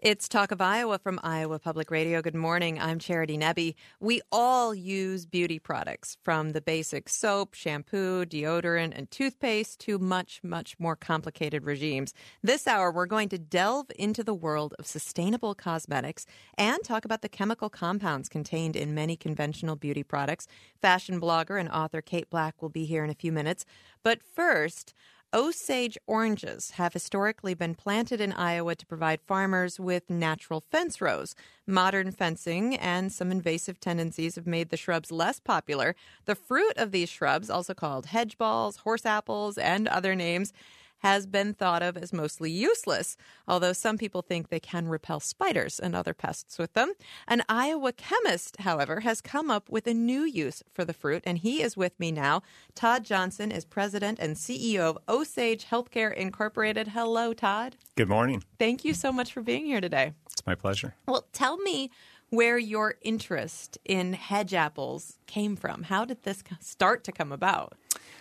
It's Talk of Iowa from Iowa Public Radio. Good morning. I'm Charity Nebbe. We all use beauty products, from the basic soap, shampoo, deodorant, and toothpaste to much, much more complicated regimes. This hour, we're going to delve into the world of sustainable cosmetics and talk about the chemical compounds contained in many conventional beauty products. Fashion blogger and author Kate Black will be here in a few minutes. But first, Osage oranges have historically been planted in Iowa to provide farmers with natural fence rows. Modern fencing and some invasive tendencies have made the shrubs less popular. The fruit of these shrubs, also called hedge balls, horse apples, and other names, has been thought of as mostly useless, although some people think they can repel spiders and other pests with them. An Iowa chemist, however, has come up with a new use for the fruit, and he is with me now. Todd Johnson is president and CEO of Osage Healthcare Incorporated. Hello, Todd. Good morning. Thank you so much for being here today. It's my pleasure. Well, tell me where your interest in hedge apples came from. How did this start to come about?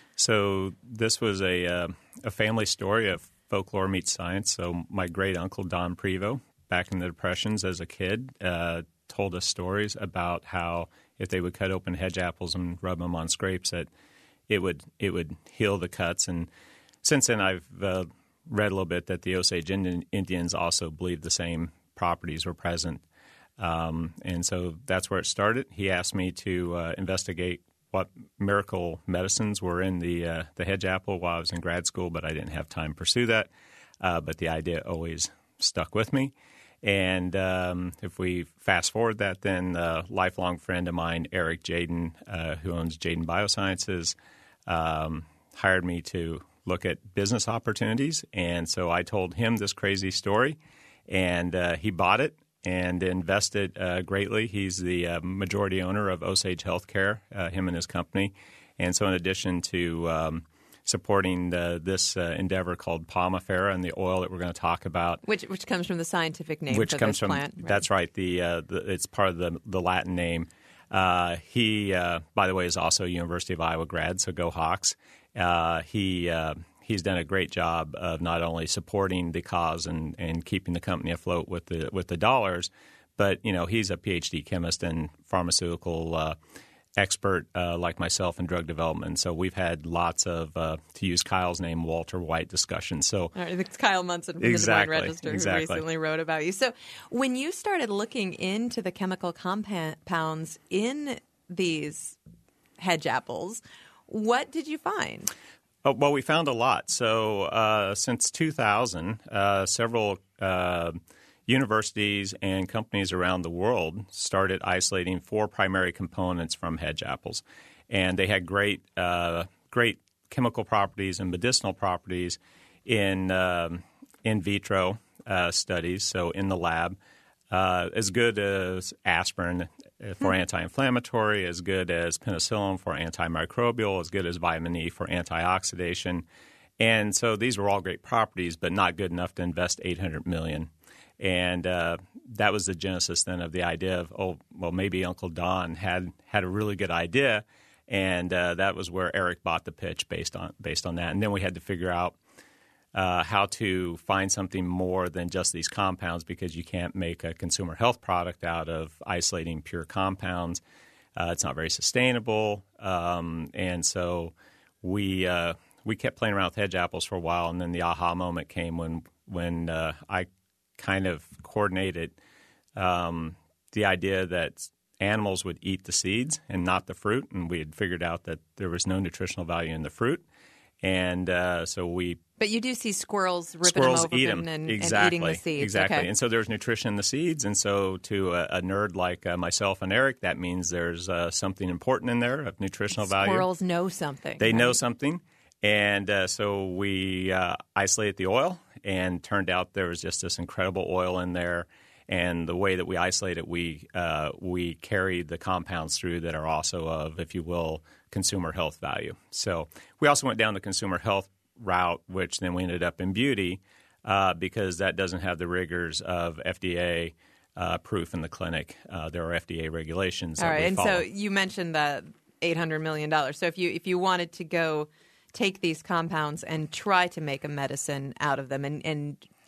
So this was a family story of folklore meets science. So my great uncle Don Prevost, back in the Depressions as a kid, told us stories about how if they would cut open hedge apples and rub them on scrapes, that it would heal the cuts. And since then, I've read a little bit that the Osage Indians also believed the same properties were present, and so that's where it started. He asked me to investigate what miracle medicines were in the hedge apple while I was in grad school, but I didn't have time to pursue that. But the idea always stuck with me. And if we fast forward that, then a lifelong friend of mine, Eric Jaden, who owns Jaden Biosciences, hired me to look at business opportunities. And so I told him this crazy story, and he bought it and invested greatly. He's the majority owner of Osage Healthcare, him and his company. And so in addition to supporting this endeavor called Palmifera and the oil that we're going to talk about. Which comes from the scientific name for this plant. Right? That's right. It's part of the Latin name. He, by the way, is also a University of Iowa grad, so go Hawks. He's done a great job of not only supporting the cause and keeping the company afloat with the dollars, but he's a PhD chemist and pharmaceutical expert like myself in drug development. So we've had lots of, to use Kyle's name, Walter White discussions. So it's Kyle Munson from the Des Moines Register who recently wrote about you. So when you started looking into the chemical compounds in these hedge apples, what did you find? Oh, well, we found a lot. So since 2000, several universities and companies around the world started isolating 4 primary components from hedge apples. And they had great chemical properties and medicinal properties in vitro studies, so in the lab, as good as aspirin for anti-inflammatory, as good as penicillin for antimicrobial, as good as vitamin E for antioxidation. And so these were all great properties, but not good enough to invest $800 million. And that was the genesis then of the idea of, maybe Uncle Don had a really good idea, and that was where Eric bought the pitch based on that. And then we had to figure out how to find something more than just these compounds, because you can't make a consumer health product out of isolating pure compounds. It's not very sustainable. And so we kept playing around with hedge apples for a while, and then the aha moment came when I kind of coordinated the idea that animals would eat the seeds and not the fruit, and we had figured out that there was no nutritional value in the fruit. And so we... But you do see squirrels ripping them open and eating the seeds. Exactly. Okay. And so there's nutrition in the seeds. And so to a nerd like myself and Eric, that means there's something important in there of nutritional value. Squirrels know something. They know something. And so we isolated the oil, and turned out there was just this incredible oil in there. And the way that we isolate it, we carry the compounds through that are also of, if you will, consumer health value. So we also went down the consumer health route, which then we ended up in beauty because that doesn't have the rigors of FDA proof in the clinic. There are FDA regulations. All right, and follow. so you mentioned the $800 million. So if you wanted to go take these compounds and try to make a medicine out of them and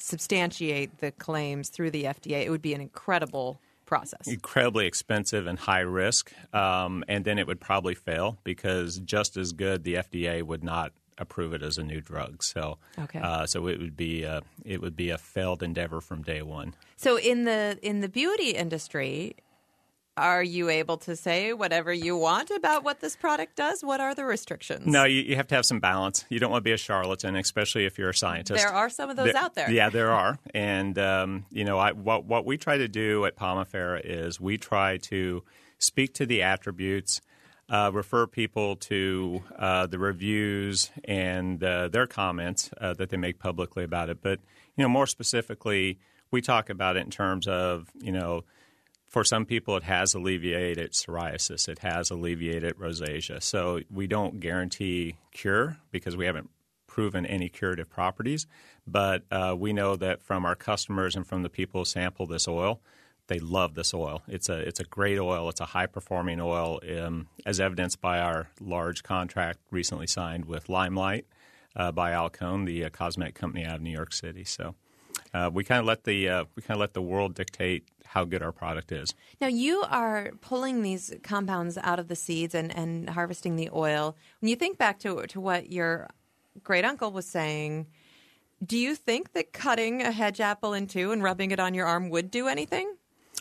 substantiate the claims through the FDA, it would be an incredible process. Incredibly expensive and high risk, and then it would probably fail because just as good, the FDA would not approve it as a new drug. So, so it would be a failed endeavor from day one. So in the beauty industry, are you able to say whatever you want about what this product does? What are the restrictions? No, you have to have some balance. You don't want to be a charlatan, especially if you're a scientist. There are some of those out there. Yeah, there are. And, what we try to do at Pomifera is we try to speak to the attributes, refer people to the reviews and their comments that they make publicly about it. But, more specifically, we talk about it in terms of, for some people, it has alleviated psoriasis. It has alleviated rosacea. So we don't guarantee cure because we haven't proven any curative properties. But we know that from our customers and from the people who sample this oil, they love this oil. It's a great oil. It's a high-performing oil, as evidenced by our large contract recently signed with Limelight by Alcone, the cosmetic company out of New York City. So. We kind of let the world dictate how good our product is. Now, you are pulling these compounds out of the seeds and harvesting the oil. When you think back to what your great uncle was saying, do you think that cutting a hedge apple in two and rubbing it on your arm would do anything?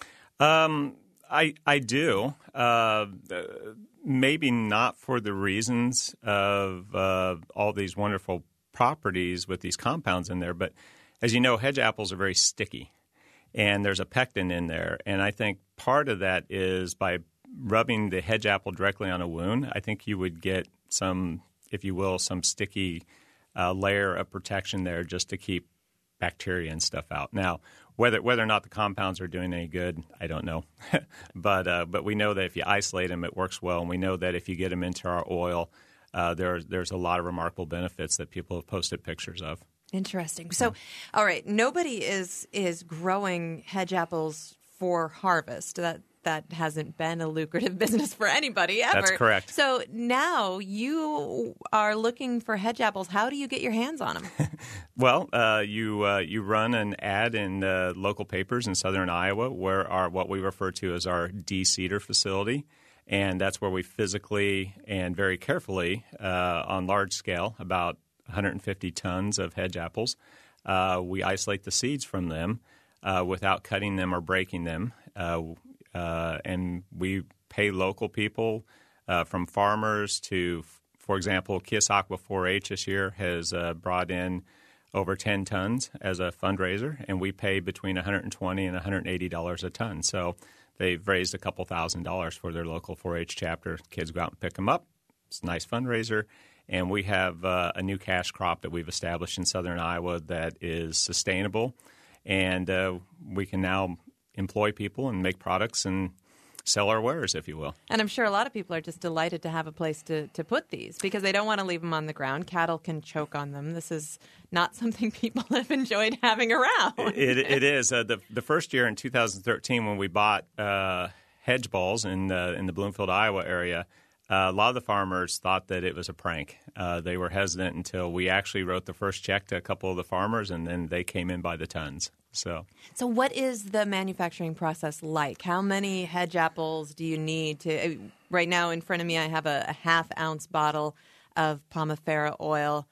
I do. Maybe not for the reasons of all these wonderful properties with these compounds in there, but as you know, hedge apples are very sticky, and there's a pectin in there. And I think part of that is by rubbing the hedge apple directly on a wound, I think you would get some, if you will, some sticky layer of protection there just to keep bacteria and stuff out. Now, whether or not the compounds are doing any good, I don't know. But we know that if you isolate them, it works well. And we know that if you get them into our oil, there's a lot of remarkable benefits that people have posted pictures of. Interesting. So, all right, nobody is growing hedge apples for harvest. That hasn't been a lucrative business for anybody ever. That's correct. So now you are looking for hedge apples. How do you get your hands on them? Well, you run an ad in local papers in southern Iowa where what we refer to as our de-cedar facility. And that's where we physically and very carefully, on large scale, about 150 tons of hedge apples. We isolate the seeds from them without cutting them or breaking them. And we pay local people from farmers to, for example, Keosauqua 4-H this year has brought in over 10 tons as a fundraiser, and we pay between $120 and $180 a ton. So they've raised a couple $1,000s for their local 4-H chapter. Kids go out and pick them up. It's a nice fundraiser. And we have a new cash crop that we've established in southern Iowa that is sustainable. And we can now employ people and make products and sell our wares, if you will. And I'm sure a lot of people are just delighted to have a place to put these because they don't want to leave them on the ground. Cattle can choke on them. This is not something people have enjoyed having around. It is. The first year in 2013 when we bought hedge balls in the Bloomfield, Iowa area, a lot of the farmers thought that it was a prank. They were hesitant until we actually wrote the first check to a couple of the farmers, and then they came in by the tons. So what is the manufacturing process like? How many hedge apples do you need to? Right now in front of me, I have a half-ounce bottle of Pomifera oil.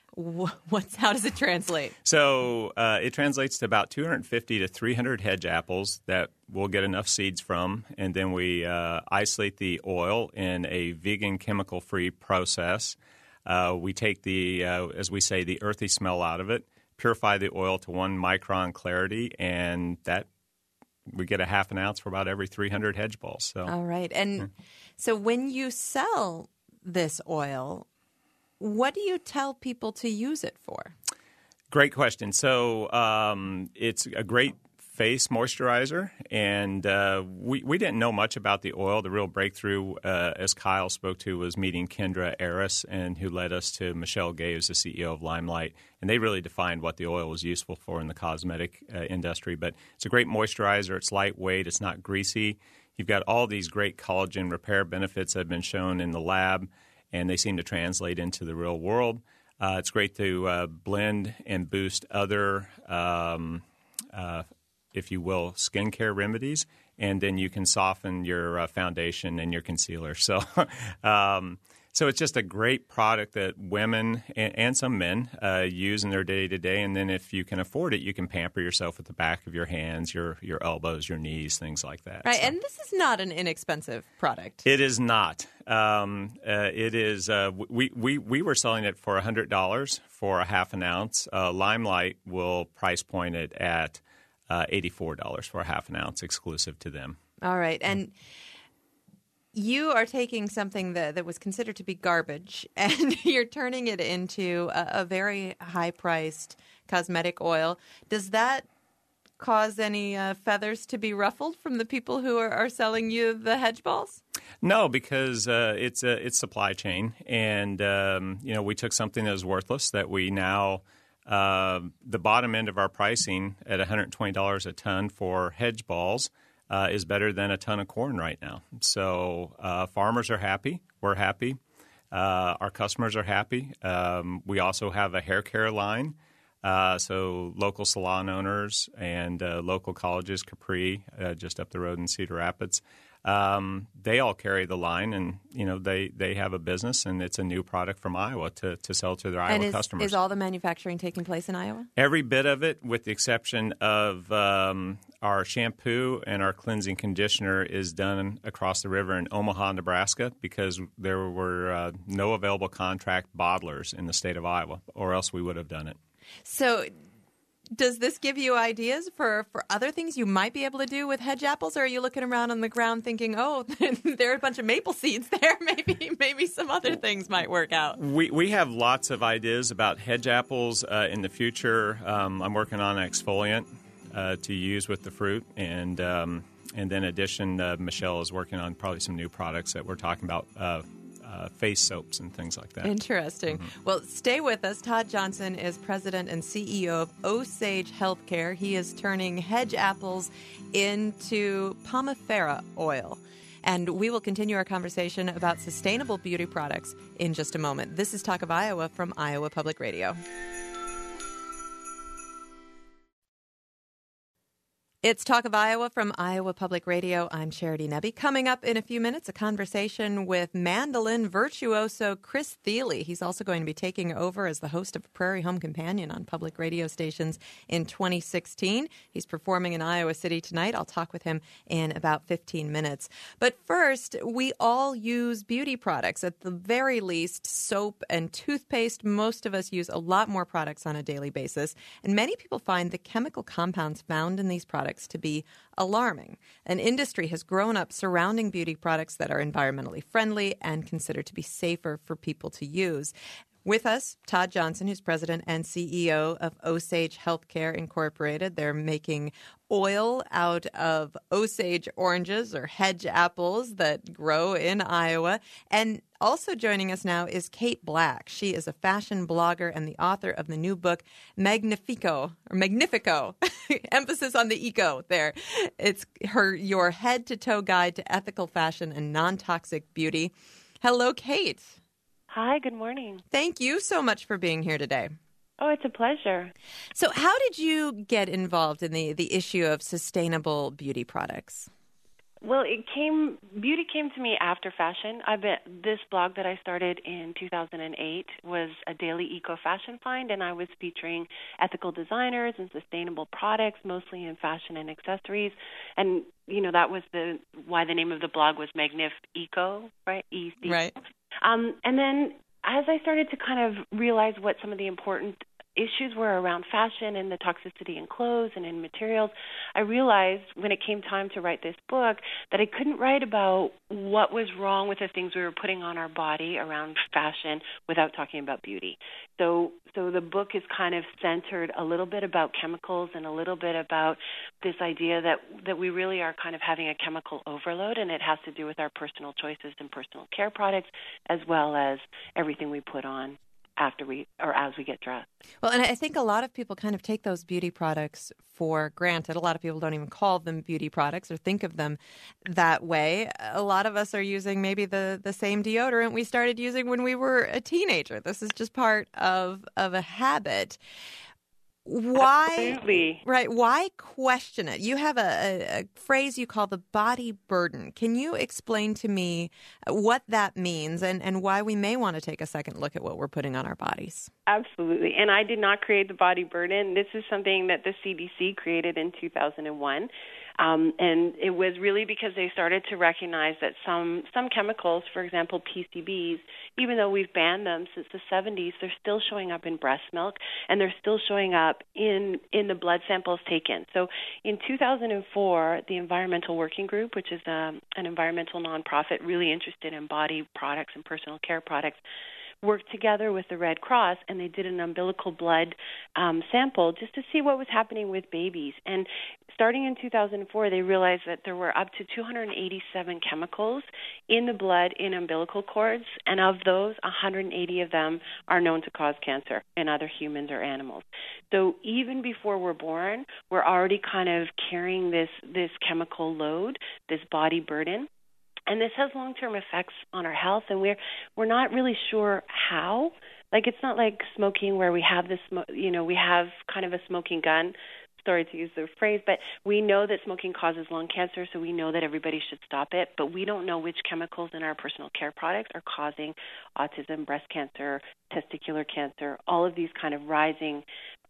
How does it translate? So it translates to about 250 to 300 hedge apples that we'll get enough seeds from, and then we isolate the oil in a vegan, chemical-free process. We take the, as we say, the earthy smell out of it, purify the oil to 1 micron clarity, and that we get a half an ounce for about every 300 hedge balls. So. All right. And so when you sell this oil, what do you tell people to use it for? Great question. So it's a great face moisturizer, and we didn't know much about the oil. The real breakthrough, as Kyle spoke to, was meeting Kendra Aris, and who led us to Michelle Gaves, the CEO of Limelight, and they really defined what the oil was useful for in the cosmetic industry. But it's a great moisturizer. It's lightweight. It's not greasy. You've got all these great collagen repair benefits that have been shown in the lab, and they seem to translate into the real world. It's great to blend and boost other, if you will, skincare remedies, and then you can soften your foundation and your concealer. So, so it's just a great product that women and some men use in their day-to-day. And then if you can afford it, you can pamper yourself with the back of your hands, your elbows, your knees, things like that. Right, So. and this is not an inexpensive product. It is not. It is. We were selling it for $100 for a half an ounce. Limelight will price point it at $84 for a half an ounce, exclusive to them. All right, and you are taking something that was considered to be garbage, and you're turning it into a very high-priced cosmetic oil. Does that cause any feathers to be ruffled from the people who are selling you the hedge balls? No, because it's supply chain, and we took something that was worthless that we now the bottom end of our pricing at $120 a ton for hedge balls is better than a ton of corn right now. So farmers are happy. We're happy. Our customers are happy. We also have a hair care line. So local salon owners and local colleges, Capri, just up the road in Cedar Rapids, they all carry the line, and they have a business, and it's a new product from Iowa to sell to their Iowa customers. Is all the manufacturing taking place in Iowa? Every bit of it, with the exception of our shampoo and our cleansing conditioner, is done across the river in Omaha, Nebraska, because there were no available contract bottlers in the state of Iowa, or else we would have done it. So does this give you ideas for other things you might be able to do with hedge apples, or are you looking around on the ground thinking, oh, there are a bunch of maple seeds there, maybe some other things might work out? We have lots of ideas about hedge apples in the future. I'm working on an exfoliant to use with the fruit, and then in addition, Michelle is working on probably some new products that we're talking about, face soaps and things like that. Interesting. Mm-hmm. Well, stay with us. Todd Johnson is president and CEO of Osage Healthcare. He is turning hedge apples into pomifera oil. And we will continue our conversation about sustainable beauty products in just a moment. This is Talk of Iowa from Iowa Public Radio. It's Talk of Iowa from Iowa Public Radio. I'm Charity Nebbe. Coming up in a few minutes, a conversation with mandolin virtuoso Chris Thile. He's also going to be taking over as the host of Prairie Home Companion on public radio stations in 2016. He's performing in Iowa City tonight. I'll talk with him in about 15 minutes. But first, we all use beauty products. At the very least, soap and toothpaste. Most of us use a lot more products on a daily basis. And many people find the chemical compounds found in these products to be alarming. An industry has grown up surrounding beauty products that are environmentally friendly and considered to be safer for people to use. With us, Todd Johnson, who's president and CEO of Osage Healthcare Incorporated. They're making oil out of Osage oranges or hedge apples that grow in Iowa. And also joining us now is Kate Black. She is a fashion blogger and the author of the new book, Magnifico. Emphasis on the eco there. It's your head-to-toe guide to ethical fashion and non-toxic beauty. Hello, Kate. Hi, good morning. Thank you so much for being here today. Oh, it's a pleasure. So how did you get involved in the issue of sustainable beauty products? Well, beauty came to me after fashion. This blog that I started in 2008 was a daily eco-fashion find, and I was featuring ethical designers and sustainable products, mostly in fashion and accessories. And, that was why the name of the blog was Magnifico, right? E-C. Right. And then as I started to kind of realize what some of the important issues were around fashion and the toxicity in clothes and in materials, I realized when it came time to write this book that I couldn't write about what was wrong with the things we were putting on our body around fashion without talking about beauty. So the book is kind of centered a little bit about chemicals and a little bit about this idea that we really are kind of having a chemical overload, and it has to do with our personal choices and personal care products as well as everything we put on. as we get dressed. Well, and I think a lot of people kind of take those beauty products for granted. A lot of people don't even call them beauty products or think of them that way. A lot of us are using maybe the same deodorant we started using when we were a teenager. This is just part of a habit. Why? Absolutely. Right. Why question it? You have a phrase you call the body burden. Can you explain to me what that means and why we may want to take a second look at what we're putting on our bodies? Absolutely. And I did not create the body burden. This is something that the CDC created in 2001. And it was really because they started to recognize that some chemicals, for example, PCBs, even though we've banned them since the 70s, they're still showing up in breast milk, and they're still showing up in the blood samples taken. So in 2004, the Environmental Working Group, which is an environmental nonprofit really interested in body products and personal care products, worked together with the Red Cross, and they did an umbilical blood sample just to see what was happening with babies. And starting in 2004, they realized that there were up to 287 chemicals in the blood in umbilical cords, and of those, 180 of them are known to cause cancer in other humans or animals. So even before we're born, we're already kind of carrying this chemical load, this body burden. And this has long-term effects on our health, and we're not really sure how. Like, it's not like smoking where we have this, we have kind of a smoking gun. Sorry to use the phrase, but we know that smoking causes lung cancer, so we know that everybody should stop it. But we don't know which chemicals in our personal care products are causing autism, breast cancer, testicular cancer, all of these kind of rising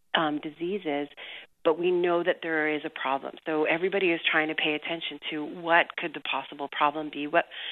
diseases. But we know that there is a problem. So everybody is trying to pay attention to what could the possible problem be.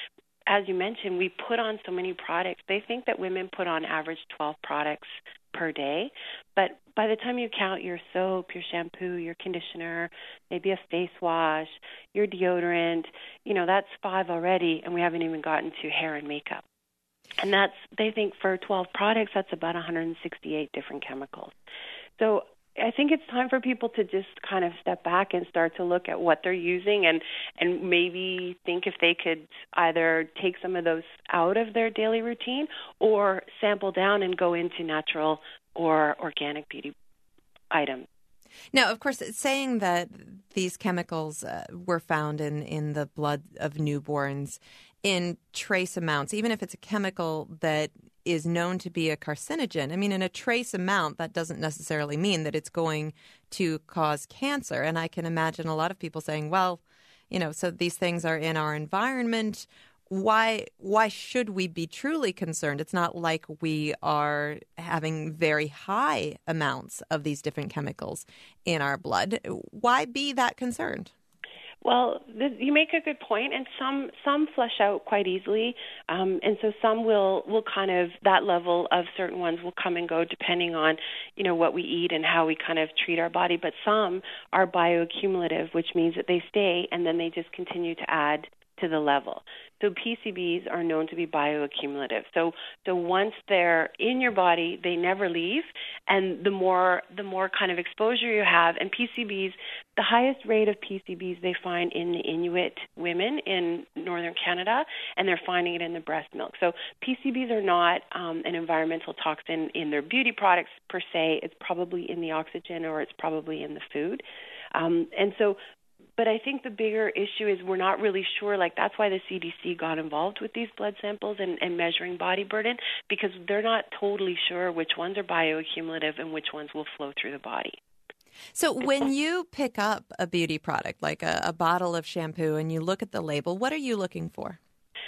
As you mentioned, we put on so many products. They think that women put on average 12 products per day. But by the time you count your soap, your shampoo, your conditioner, maybe a face wash, your deodorant, that's 5 already, and we haven't even gotten to hair and makeup. And they think for 12 products, that's about 168 different chemicals. So I think it's time for people to just kind of step back and start to look at what they're using and maybe think if they could either take some of those out of their daily routine or sample down and go into natural or organic beauty items. Now, of course, saying that these chemicals were found in the blood of newborns in trace amounts, even if it's a chemical that is known to be a carcinogen. I mean, in a trace amount, that doesn't necessarily mean that it's going to cause cancer. And I can imagine a lot of people saying, well, so these things are in our environment. Why should we be truly concerned? It's not like we are having very high amounts of these different chemicals in our blood. Why be that concerned? Well, you make a good point, and some flush out quite easily, and so some will kind of, that level of certain ones will come and go depending on, what we eat and how we kind of treat our body, but some are bioaccumulative, which means that they stay and then they just continue to add to the level. So PCBs are known to be bioaccumulative. So once they're in your body, they never leave, and the more kind of exposure you have, and PCBs, the highest rate of PCBs they find in the Inuit women in northern Canada, and they're finding it in the breast milk. So PCBs are not an environmental toxin in their beauty products per se. It's probably in the oxygen or it's probably in the food. But I think the bigger issue is we're not really sure. Like, that's why the CDC got involved with these blood samples and measuring body burden, because they're not totally sure which ones are bioaccumulative and which ones will flow through the body. So when you pick up a beauty product, like a bottle of shampoo, and you look at the label, what are you looking for?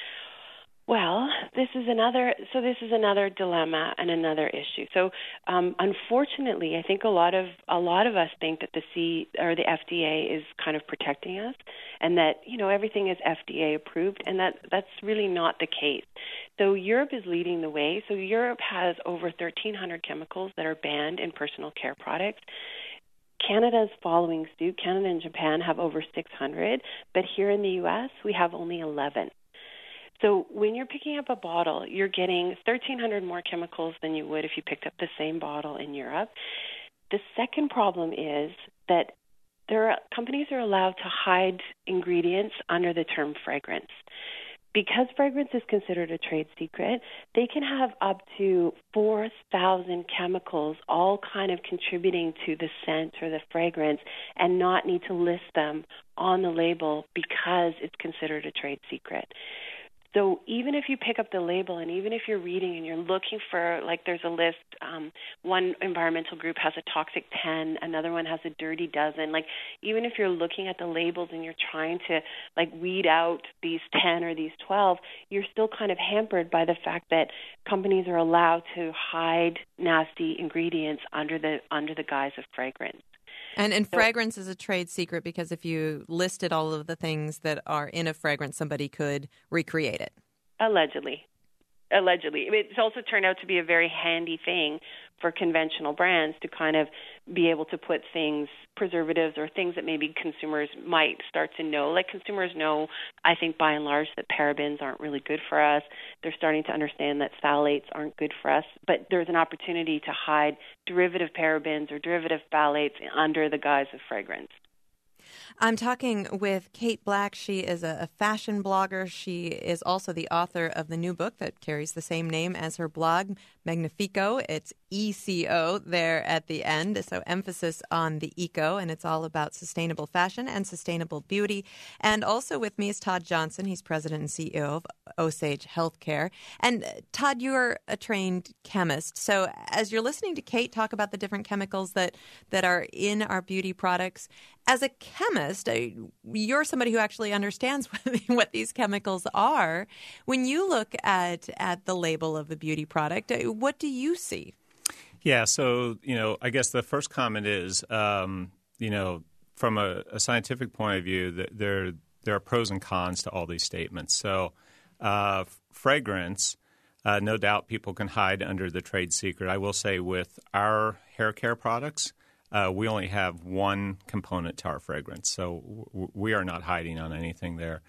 Well, this is another dilemma and another issue. So, unfortunately, I think a lot of us think that the FDA is kind of protecting us, and that everything is FDA approved, and that's really not the case. So Europe is leading the way. So Europe has over 1,300 chemicals that are banned in personal care products. Canada is following suit. Canada and Japan have over 600, but here in the U.S. we have only 11. So when you're picking up a bottle, you're getting 1,300 more chemicals than you would if you picked up the same bottle in Europe. The second problem is that companies are allowed to hide ingredients under the term fragrance, because fragrance is considered a trade secret, they can have up to 4,000 chemicals all kind of contributing to the scent or the fragrance and not need to list them on the label because it's considered a trade secret. So even if you pick up the label and even if you're reading and you're looking for, like there's a list, one environmental group has a toxic 10, another one has a dirty dozen. Like even if you're looking at the labels and you're trying to like weed out these 10 or these 12, you're still kind of hampered by the fact that companies are allowed to hide nasty ingredients under the guise of fragrance. And fragrance is a trade secret because if you listed all of the things that are in a fragrance, somebody could recreate it. Allegedly. It's also turned out to be a very handy thing for conventional brands to kind of be able to put things, preservatives or things that maybe consumers might start to know. Like consumers know, I think by and large, that parabens aren't really good for us. They're starting to understand that phthalates aren't good for us. But there's an opportunity to hide derivative parabens or derivative phthalates under the guise of fragrance. I'm talking with Kate Black. She is a fashion blogger. She is also the author of the new book that carries the same name as her blog, Magnifico. It's ECO there at the end, so emphasis on the eco, and it's all about sustainable fashion and sustainable beauty. And also with me is Todd Johnson. He's president and CEO of Osage Healthcare. And Todd, you're a trained chemist. So as you're listening to Kate talk about the different chemicals that are in our beauty products, as a chemist, you're somebody who actually understands what these chemicals are. When you look at the label of a beauty product, what do you see? Yeah, so, I guess the first comment is, from a scientific point of view, there are pros and cons to all these statements. So fragrance, no doubt people can hide under the trade secret. I will say with our hair care products, we only have one component to our fragrance, so we are not hiding on anything there.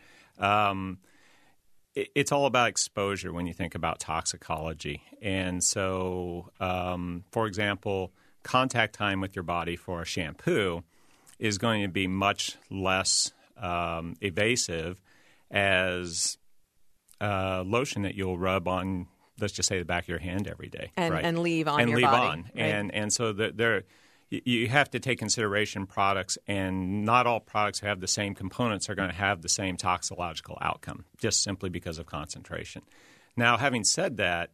It's all about exposure when you think about toxicology. And so, for example, contact time with your body for a shampoo is going to be much less evasive as lotion that you'll rub on, let's just say, the back of your hand every day. And leave on your body. Right? And so you have to take consideration products, and not all products who have the same components are going to have the same toxicological outcome, just simply because of concentration. Now, having said that,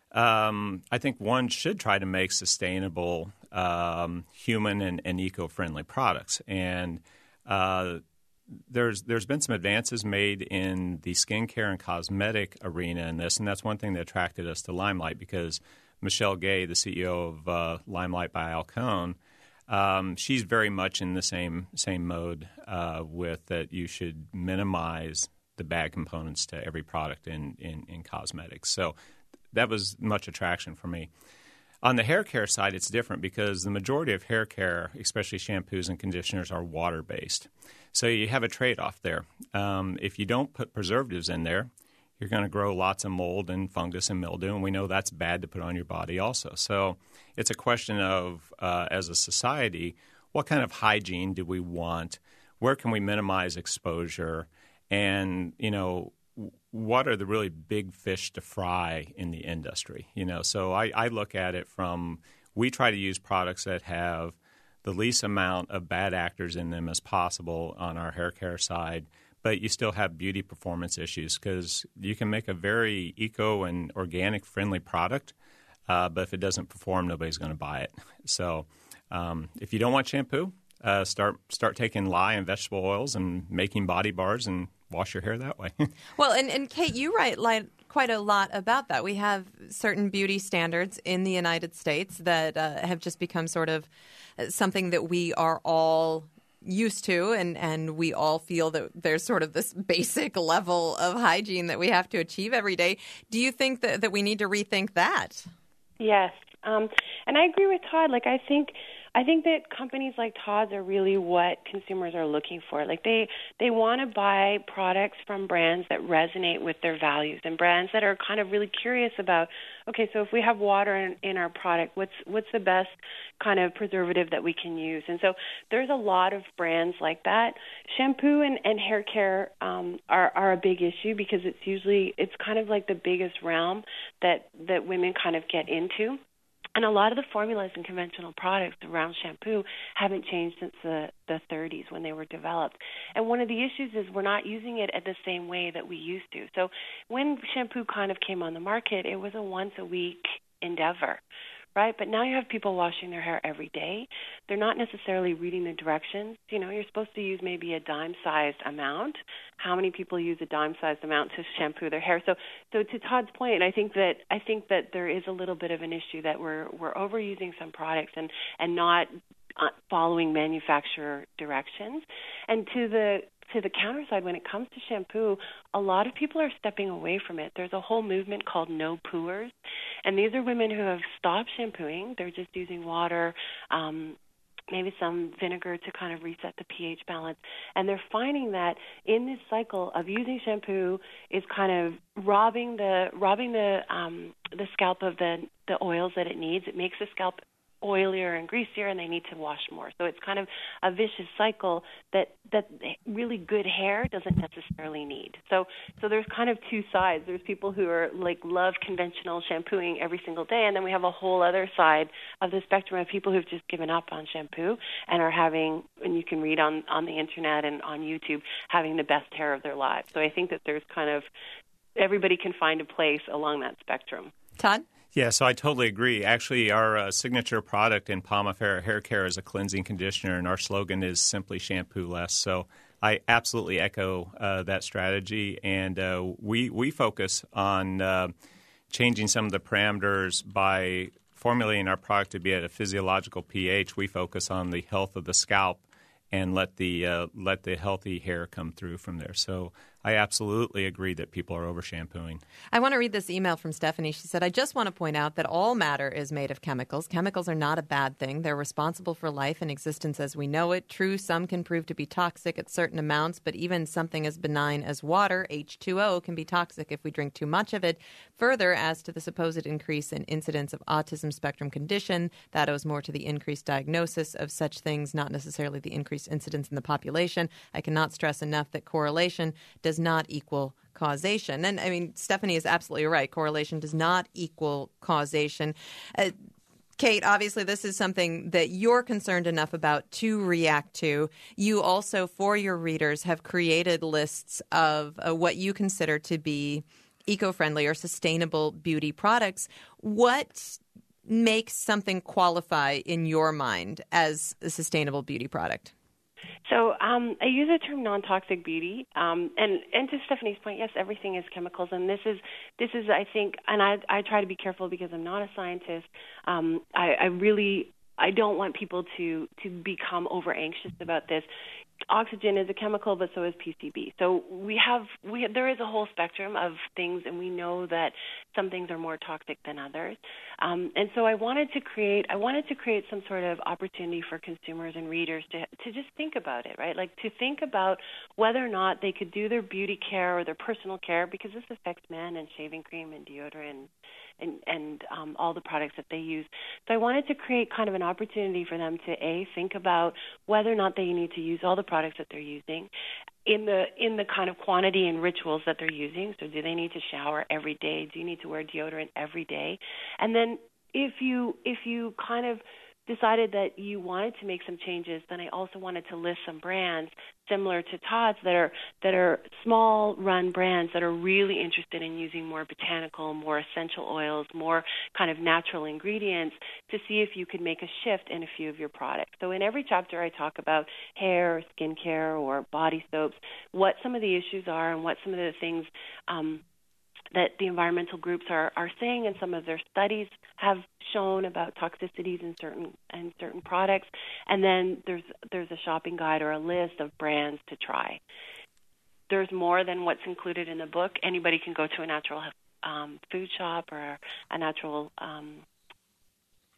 I think one should try to make sustainable human and eco-friendly products. And there's been some advances made in the skincare and cosmetic arena in this, and that's one thing that attracted us to Limelight, because Michelle Gay, the CEO of Limelight by Alcone, she's very much in the same mode with that you should minimize the bad components to every product in cosmetics. So that was much attraction for me. On the hair care side, it's different because the majority of hair care, especially shampoos and conditioners, are water-based. So you have a trade-off there. If you don't put preservatives in there, you're going to grow lots of mold and fungus and mildew, and we know that's bad to put on your body also. So it's a question of, as a society, what kind of hygiene do we want? Where can we minimize exposure? And, what are the really big fish to fry in the industry? So I look at it from, we try to use products that have the least amount of bad actors in them as possible on our hair care side, but you still have beauty performance issues because you can make a very eco and organic friendly product, but if it doesn't perform, nobody's going to buy it. So if you don't want shampoo, start taking lye and vegetable oils and making body bars and wash your hair that way. Well, and Kate, you write quite a lot about that. We have certain beauty standards in the United States that have just become sort of something that we are all used to, and we all feel that there's sort of this basic level of hygiene that we have to achieve every day. Do you think that we need to rethink that? Yes. And I agree with Todd. I think I think that companies like Todd's are really what consumers are looking for. Like they want to buy products from brands that resonate with their values and brands that are kind of really curious about, okay, so if we have water in our product, what's the best kind of preservative that we can use? And so there's a lot of brands like that. Shampoo and hair care are a big issue because it's kind of like the biggest realm that women kind of get into. And a lot of the formulas in conventional products around shampoo haven't changed since the 30s when they were developed. And one of the issues is we're not using it at the same way that we used to. So when shampoo kind of came on the market, it was a once-a-week endeavor, right? But now you have people washing their hair every day. They're not necessarily reading the directions. You know, you're supposed to use maybe a dime-sized amount. How many people use a dime-sized amount to shampoo their hair? So to Todd's point, I think that there is a little bit of an issue that we're overusing some products and not following manufacturer directions. And to the counter side, when it comes to shampoo, a lot of people are stepping away from it. There's a whole movement called no pooers, and these are women who have stopped shampooing. They're just using water, maybe some vinegar to kind of reset the pH balance. And they're finding that in this cycle of using shampoo is kind of robbing the scalp of the oils that it needs. It makes the scalp oilier and greasier, and they need to wash more. So it's kind of a vicious cycle that really good hair doesn't necessarily need. So there's kind of two sides. There's people who are like love conventional shampooing every single day, and then we have a whole other side of the spectrum of people who've just given up on shampoo and are having, and you can read on the internet and on YouTube, having the best hair of their lives. So I think that there's kind of everybody can find a place along that spectrum. Todd? Yeah, so I totally agree. Actually, our signature product in Pomifera Hair Care is a cleansing conditioner, and our slogan is simply shampoo less. So I absolutely echo that strategy, and we focus on changing some of the parameters by formulating our product to be at a physiological pH. We focus on the health of the scalp and let the healthy hair come through from there. So I absolutely agree that people are over-shampooing. I want to read this email from Stephanie. She said, I just want to point out that all matter is made of chemicals. Chemicals are not a bad thing. They're responsible for life and existence as we know it. True, some can prove to be toxic at certain amounts, but even something as benign as water, H2O, can be toxic if we drink too much of it. Further, as to the supposed increase in incidence of autism spectrum condition, that owes more to the increased diagnosis of such things, not necessarily the increased incidence in the population. I cannot stress enough that correlation does not equal causation. And I mean, Stephanie is absolutely right. Correlation does not equal causation. Kate, obviously this is something that you're concerned enough about to react to. You also, for your readers, have created lists of what you consider to be eco-friendly or sustainable beauty products. What makes something qualify in your mind as a sustainable beauty product? So I use the term non-toxic beauty, and to Stephanie's point, yes, everything is chemicals, and this is I think, and I try to be careful because I'm not a scientist. I don't want people to become over anxious about this. Oxygen is a chemical, but so is PCB. So there is a whole spectrum of things, and we know that some things are more toxic than others. And so I wanted to create some sort of opportunity for consumers and readers to just think about it, right? Like to think about whether or not they could do their beauty care or their personal care, because this affects men and shaving cream and deodorant and all the products that they use. So I wanted to create kind of an opportunity for them to think about whether or not they need to use all the products that they're using in the kind of quantity and rituals that they're using. So do they need to shower every day? Do you need to wear deodorant every day? And then if you kind of decided that you wanted to make some changes, then I also wanted to list some brands similar to Todd's that are small run brands that are really interested in using more botanical, more essential oils, more kind of natural ingredients to see if you could make a shift in a few of your products. So in every chapter I talk about hair, or skincare, or body soaps, what some of the issues are and what some of the things that the environmental groups are saying, and some of their studies have shown about toxicities in certain products. And then there's a shopping guide or a list of brands to try. There's more than what's included in the book. Anybody can go to a natural food shop or a natural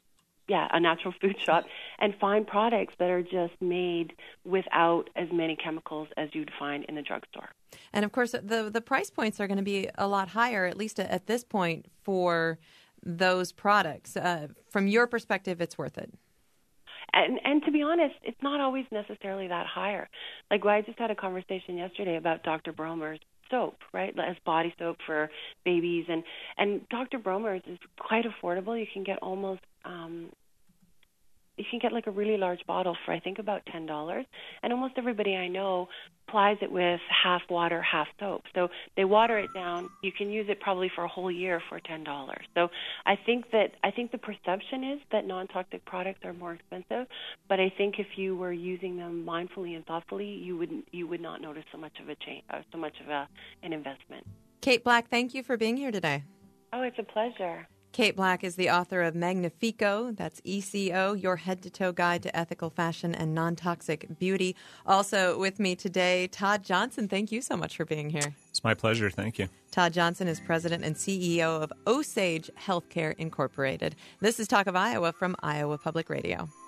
a natural food shop, and find products that are just made without as many chemicals as you'd find in the drugstore. And of course, the price points are going to be a lot higher, at least at this point, for those products. From your perspective, it's worth it. And to be honest, it's not always necessarily that higher. Like, I just had a conversation yesterday about Dr. Bromer's soap, right, as body soap for babies. And Dr. Bromer's is quite affordable. You can get almost you can get like a really large bottle for, I think, about $10. And almost everybody I know applies it with half water, half soap. So they water it down. You can use it probably for a whole year for $10. So I think the perception is that non-toxic products are more expensive, but I think if you were using them mindfully and thoughtfully, you would not notice so much of a change, an investment. Kate Black, thank you for being here today. Oh, it's a pleasure. Kate Black is the author of Magnifico, that's ECO, Your Head-to-Toe Guide to Ethical Fashion and Non-Toxic Beauty. Also with me today, Todd Johnson. Thank you so much for being here. It's my pleasure. Thank you. Todd Johnson is president and CEO of Osage Healthcare Incorporated. This is Talk of Iowa from Iowa Public Radio.